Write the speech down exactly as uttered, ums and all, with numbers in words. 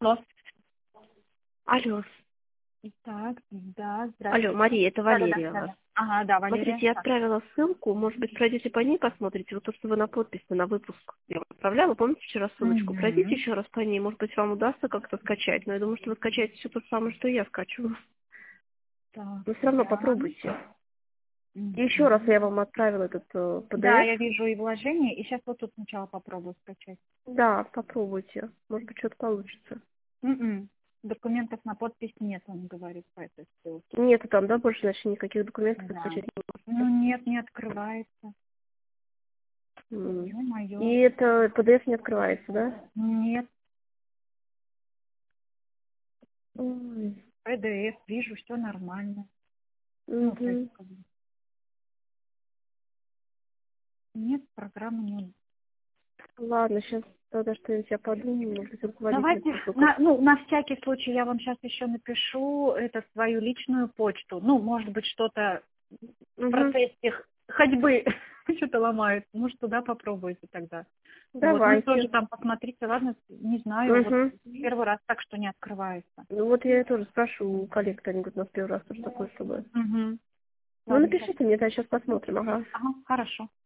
Алло. Алло. Так, да, Алло, здравствуйте. Мария, это Да, да, да, Валерия да, вас. да. Ага, да, Валерия. Смотрите, я Так. отправила ссылку, может быть, пройдете по ней, посмотрите. Вот то, что вы на подписи, на выпуск я вам отправляла, помните вчера ссылочку? Пройдите Мгм. еще раз по ней, может быть, вам удастся как-то скачать. Но я думаю, что вы скачаете все то же самое, что и я скачиваю. Так, Но все равно да. попробуйте. И еще раз Мгм. я вам отправила этот э, Да, пи ди эф. я вижу и вложение, и сейчас вот тут сначала попробую скачать. Да, попробуйте. Может быть, что-то получится. М-м. Документов на подпись нет, он говорит по этой ссылке. Нету там, да, больше, значит, никаких документов вы Да. скачать не можете. Ну нет, не открывается. М. И Ё-моё. это пи ди эф не открывается, да? Нет, Ой. пи ди эф, вижу, все нормально. Ну, то есть, Мгм. как бы, нет, программы нет. Ладно, сейчас тогда что-нибудь я подумаю, может быть, руководитель Давайте, пришлю. на, ну, на всякий случай я вам сейчас еще напишу это свою личную почту. Ну, может быть, что-то в Угу. процессе х- ходьбы что-то ломает. Может, туда попробуйте тогда. Вот, ну и тоже Давайте. там посмотрите, ладно, не знаю, вот Угу. первый раз так, что не открывается. Ну вот я и тоже спрашиваю у коллег, они говорят, у нас первый раз тоже такое, чтобы... Угу. Ну Ладно, сейчас. напишите мне, да, сейчас посмотрим, ага. Ага, хорошо.